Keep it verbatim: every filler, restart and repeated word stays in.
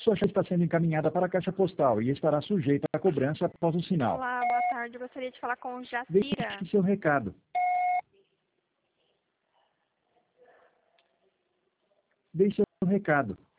Sua chave está sendo encaminhada para a caixa postal e estará sujeita à cobrança após o sinal. Olá, boa tarde. Eu gostaria de falar com Jacira. Deixe seu recado. Deixe seu recado.